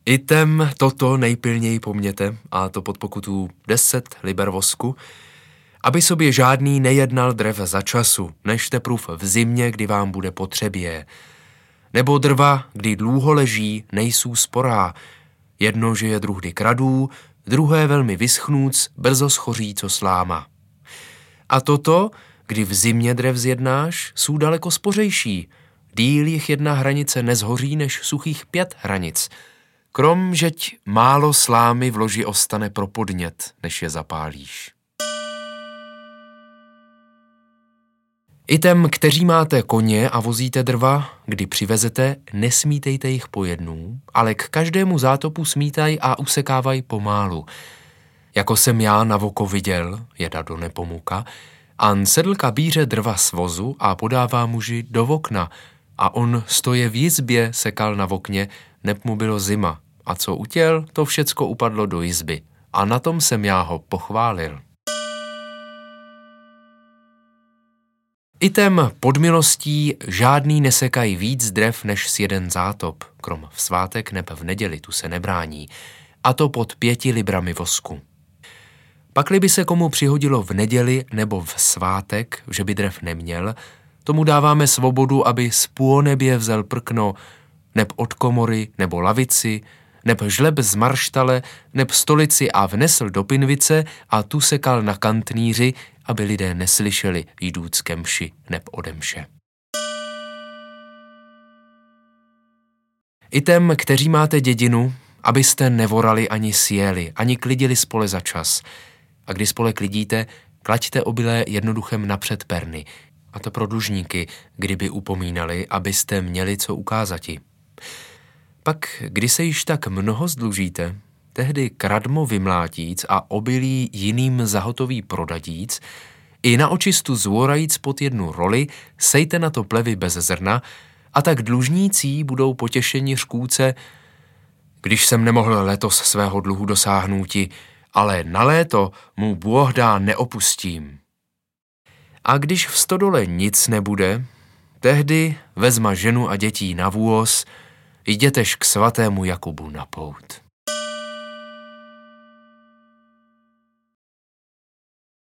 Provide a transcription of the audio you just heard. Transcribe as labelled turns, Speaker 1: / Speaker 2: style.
Speaker 1: Item toto nejpilněji pomněte, a to pod pokutu 10 liber vosku, aby sobě žádný nejednal drev za času, než teprv v zimě, kdy vám bude potřebě. Nebo drva, kdy dlouho leží, nejsou sporá. Jedno, že je druhdy kradů, druhé velmi vyschnúc, brzo schoří co sláma. A toto, kdy v zimě drev zjednáš, jsou daleko spořejší. Díl jich jedna hranice nezhoří, než suchých 5 hranic. Krom, žeť málo slámy v loži ostane pro podnět, než je zapálíš. Item, kteří máte koně a vozíte drva, kdy přivezete, nesmítejte jich po jednou, ale k každému zátopu smítaj a usekávaj pomálu. Jako jsem já na voko viděl, jeda do Nepomuka, an sedlka bíře drva z vozu a podává muži do okna, a on stoje v jizbě sekal na okně, neb mu bylo zima, a co utěl, to všecko upadlo do jizby, a na tom jsem já ho pochválil. Item pod milostí žádný nesekají víc drev než s jeden zátop, krom v svátek neb v neděli, tu se nebrání, a to pod 5 librami vosku. Pakli by se komu přihodilo v neděli nebo v svátek, že by drev neměl, tomu dáváme svobodu, aby z půlnebě vzal prkno, neb od komory nebo lavici, neb žleb z marštale, neb stolici a vnesl do pinvice a tu sekal na kantnýři, aby lidé neslyšeli jdúc ke mši neb ode mše. Item, kteří máte dědinu, abyste nevorali ani sjeli, ani klidili spole za čas. A když spole klidíte, klaďte obilé jednoduchem napřed perny, a to pro dlužníky, kdyby upomínali, abyste měli co ukázati. Pak, když se již tak mnoho zdlužíte, tehdy kradmo vymlátíc a obilí jiným zahotoví prodadíc, i na očistu zvorajíc pod jednu roli, sejte na to plevy bez zrna, a tak dlužnící budou potěšeni řkůce, když jsem nemohl letos svého dluhu dosáhnouti, ale na léto mu Bůh dá neopustím. A když v stodole nic nebude, tehdy vezma ženu a dětí na vůz, jdětež k svatému Jakubu na pout.